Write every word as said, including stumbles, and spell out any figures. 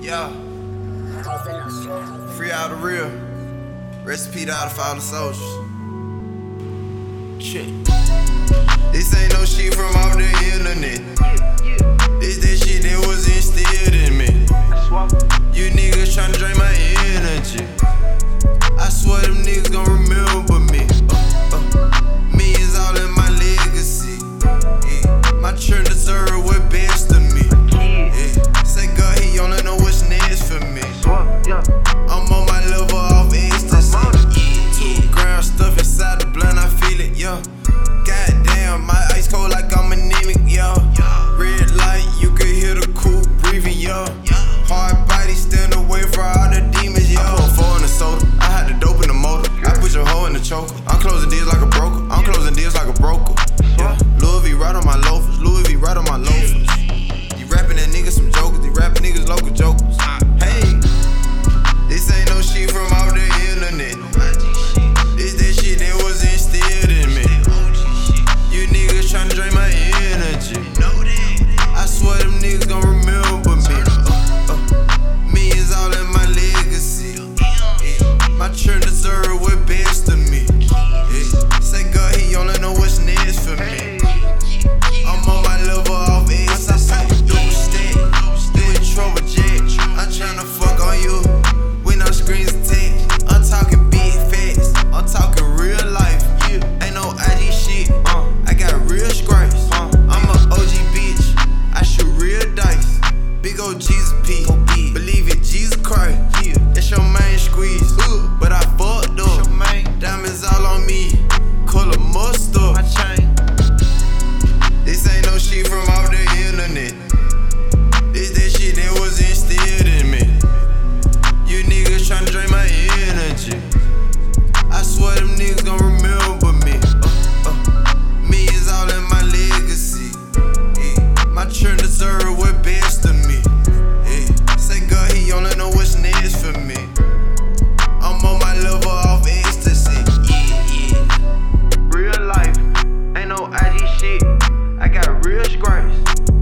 Yeah. Free all the real. Recipe to all the fallen soldiers. Shit. This ain't no shit from off the internet. This that shit that was instilled in me. You niggas tryna drain my energy. I swear them niggas gon' remember me. Uh, uh, me is all in my legacy. Yeah. My church deserve what best of me. Yeah. Say God, he only know what's next for me. I'm on my level off ecstasy. Two gram stuff inside the blunt, I feel it, yo. Goddamn, my ice cold like I'm anemic, yo. Red light, you can hear the coupe breathing, yo. Hard body, stand away from all the demons, yo. I put four in the soda, I had the dope in the motor. I put your hoe in the choker. I'm closing deals like a broker. I'm closing deals like a broker. Yeah. Louis V right on my loafers. Louis V right on my loafers. You rapping that niggas some jokers. You rapping niggas local jokers. Hey, this ain't no shit from off the internet. This that shit that was instilled in me. You niggas tryna drain my energy. I swear them niggas gon' remember me. Uh, uh, me is all in my legacy. My church deserve what best of me. Yeah. Say God, he only know what's next for me. I'm on my level off ecstasy. Do stat, you in trouble, Jack. I'm tryna fuck on you with no screens attached. I'm talking big facts. I'm talking real life. Ain't no I G shit. I got real scrapes. I'm a O G bitch. I shoot real dice. Big old Jesus P. Believe it, Jesus Christ. That's your main squeeze. But I fucked up. Diamonds all on me. Color mustard. This ain't no shit from off the internet. This that shit that was instilled in me. You niggas tryna drain my energy. I swear them niggas gon' remember me. Uh, uh, me is all in my legacy. Yeah. My church deserve what best of me. Yeah. Say God, he only know what's next for me. I'm on my level off ecstasy. Yeah, yeah. Real life, ain't no I G shit. I got real scrapes.